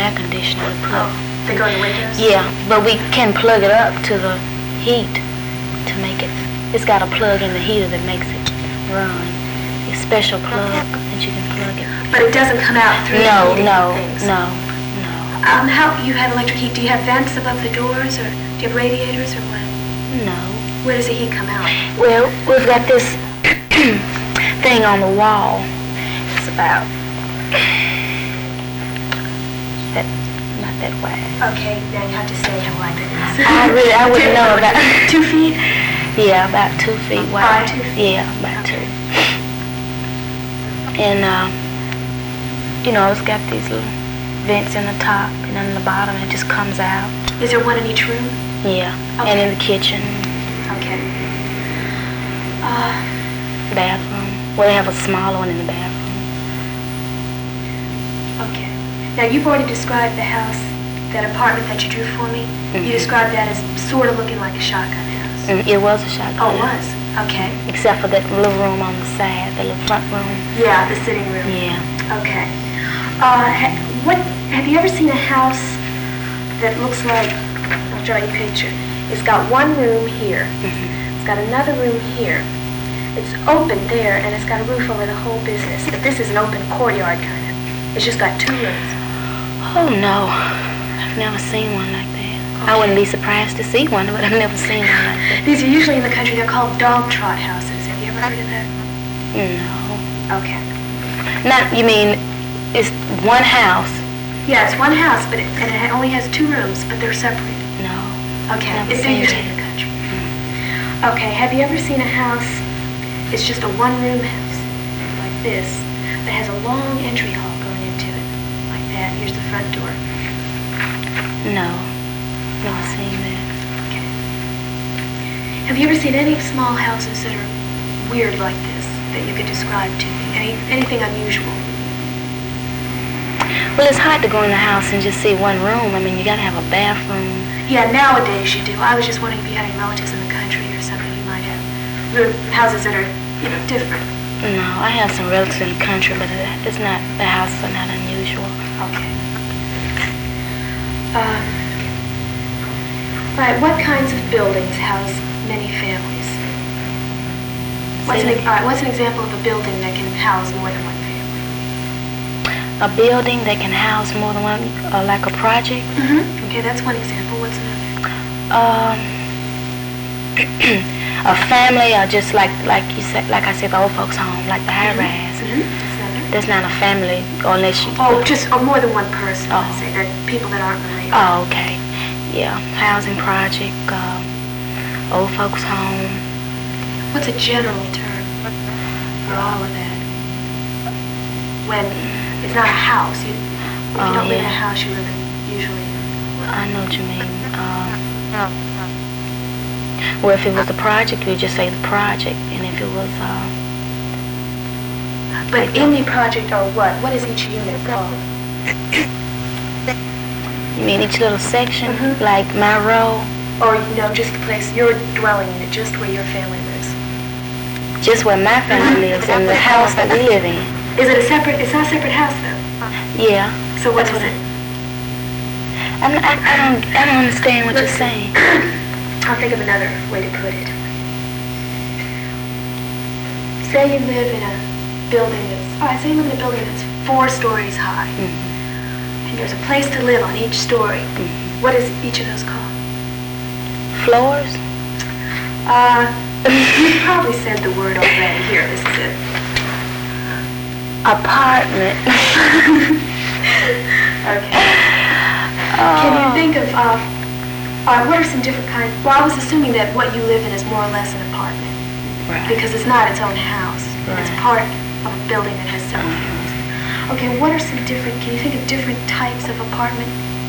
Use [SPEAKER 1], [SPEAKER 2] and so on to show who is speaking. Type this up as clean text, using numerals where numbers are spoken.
[SPEAKER 1] air conditioner to plug.
[SPEAKER 2] They go in the windows?
[SPEAKER 1] Yeah, but we can plug it up to the heat to make it. It's got a plug in the heater that makes it run. A special plug that you can plug it.
[SPEAKER 2] But it doesn't come out through the heating things?
[SPEAKER 1] No.
[SPEAKER 2] How you have electric heat? Do you have vents above the doors, or do you have radiators, or what?
[SPEAKER 1] No.
[SPEAKER 2] Where does the heat come out?
[SPEAKER 1] Well, we've got this thing on the wall. It's about that, not that wide.
[SPEAKER 2] Okay, now you have to say how wide that is.
[SPEAKER 1] I wouldn't know about
[SPEAKER 2] 2 feet?
[SPEAKER 1] Yeah, about 2 feet wide.
[SPEAKER 2] 2 feet?
[SPEAKER 1] Yeah, about 2. And it's got these little vents in the top and then the bottom, and it just comes out.
[SPEAKER 2] Is there one in each room?
[SPEAKER 1] Yeah,
[SPEAKER 2] okay.
[SPEAKER 1] And in the kitchen.
[SPEAKER 2] Okay.
[SPEAKER 1] Bathroom. Well, they have a smaller one in the bathroom.
[SPEAKER 2] Okay. Now, you've already described the house, that apartment that you drew for me.
[SPEAKER 1] Mm-hmm.
[SPEAKER 2] You described that as sort of looking like a shotgun house.
[SPEAKER 1] It was a shotgun
[SPEAKER 2] Oh, it
[SPEAKER 1] house.
[SPEAKER 2] was? Okay.
[SPEAKER 1] Except for that little room on the side, the little front room.
[SPEAKER 2] Yeah, the sitting room.
[SPEAKER 1] Yeah.
[SPEAKER 2] Okay. Have you ever seen a house that looks like, I'll draw you a picture. It's got one room here.
[SPEAKER 1] Mm-hmm.
[SPEAKER 2] It's got another room here. It's open there, and it's got a roof over the whole business. But this is an open courtyard, kind of. It's just got 2 rooms.
[SPEAKER 1] Oh, no. I've never seen one like that. Okay. I wouldn't be surprised to see one, but I've never seen one like that.
[SPEAKER 2] These are usually in the country. They're called dog trot houses. Have you ever heard of that?
[SPEAKER 1] No.
[SPEAKER 2] Okay.
[SPEAKER 1] Not, you mean, it's one house?
[SPEAKER 2] Yeah, it's one house, and it only has 2 rooms, but they're separated.
[SPEAKER 1] No.
[SPEAKER 2] Okay,
[SPEAKER 1] Never
[SPEAKER 2] they're usually in the country. Okay, have you ever seen a house, it's just a one-room house, like this, that has a long entry hall going into it, like that. Here's the front door.
[SPEAKER 1] No. Never seen that.
[SPEAKER 2] Okay. Have you ever seen any small houses that are weird like this, that you could describe to me? Anything unusual?
[SPEAKER 1] Well, it's hard to go in the house and just see one room. I mean, you gotta have a bathroom.
[SPEAKER 2] Yeah, nowadays you do. I was just wondering if you had any relatives in the country or something. You might have houses that are, different.
[SPEAKER 1] No, I have some relatives in the country, but the houses are not unusual.
[SPEAKER 2] Okay. Right, what kinds of buildings house many families? What's an example of a building that can house more than one family?
[SPEAKER 1] A building that can house more than one, like a project?
[SPEAKER 2] Mm-hmm. Okay, that's one example. What's another?
[SPEAKER 1] A family, or just like you said, like I said, the old folks' home, like the high rise.
[SPEAKER 2] Mm-hmm.
[SPEAKER 1] That's not a family, unless you.
[SPEAKER 2] Or more than one person.
[SPEAKER 1] Oh.
[SPEAKER 2] Let's say that people that aren't related.
[SPEAKER 1] Oh, okay. Yeah, housing project, old folks' home.
[SPEAKER 2] What's a general term for all of that? When it's not a house, you don't live in a house, you live in usually.
[SPEAKER 1] I know what you mean. Well, if it was the project, we'd just say the project, and if it was,
[SPEAKER 2] But in the project, or what? What is each unit called?
[SPEAKER 1] You mean each little section,
[SPEAKER 2] Mm-hmm.
[SPEAKER 1] like my row?
[SPEAKER 2] Or, just the place, your dwelling unit, just where your family lives.
[SPEAKER 1] Just where my family lives, in the house that we live in.
[SPEAKER 2] Is it it's not a separate house, though?
[SPEAKER 1] Yeah.
[SPEAKER 2] So what is it?
[SPEAKER 1] I don't understand what you're saying.
[SPEAKER 2] I'll think of another way to put it. Say you live in a building say you live in a building that's 4 stories high.
[SPEAKER 1] Mm-hmm.
[SPEAKER 2] And there's a place to live on each story.
[SPEAKER 1] Mm-hmm.
[SPEAKER 2] What is each of those called?
[SPEAKER 1] Floors?
[SPEAKER 2] You probably said the word already. Here, this is it.
[SPEAKER 1] Apartment.
[SPEAKER 2] Okay. Can you think of, what are some different kinds? Well, I was assuming that what you live in is more or less an apartment.
[SPEAKER 1] Right.
[SPEAKER 2] Because it's not its own house.
[SPEAKER 1] Right.
[SPEAKER 2] It's part of a building that has several families. Okay, what are some different, can you think of different types of apartment